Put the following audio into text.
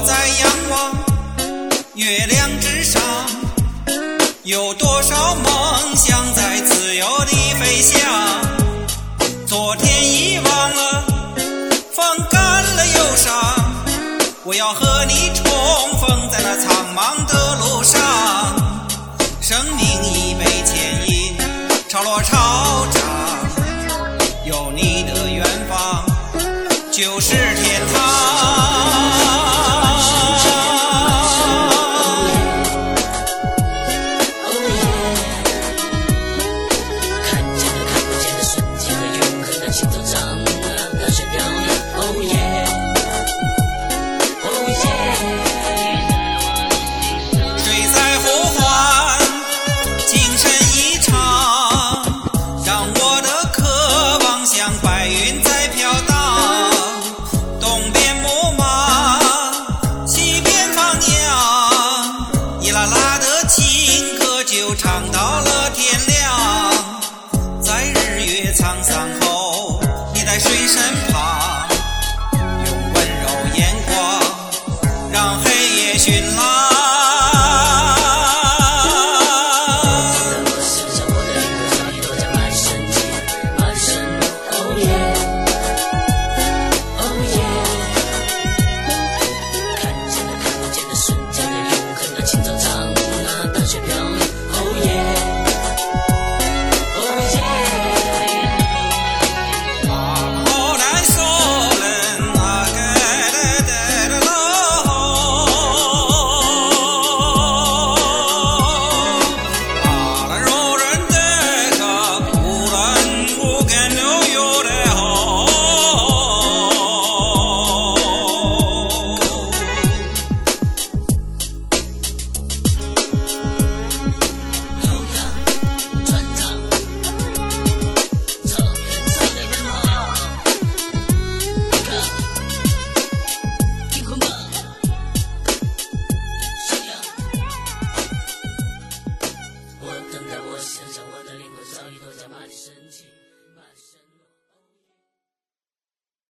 在仰望月亮之上，有多少梦想在自由地飞翔。昨天遗忘了，风干了忧伤，我要和你重逢在那苍茫的路上。生命已被牵引，潮落潮涨，有你的远方就是天堂。白云在飘荡，东边牧马，西边放羊，一啦啦的情歌就唱到了天亮。在日月沧桑后，你在谁身旁？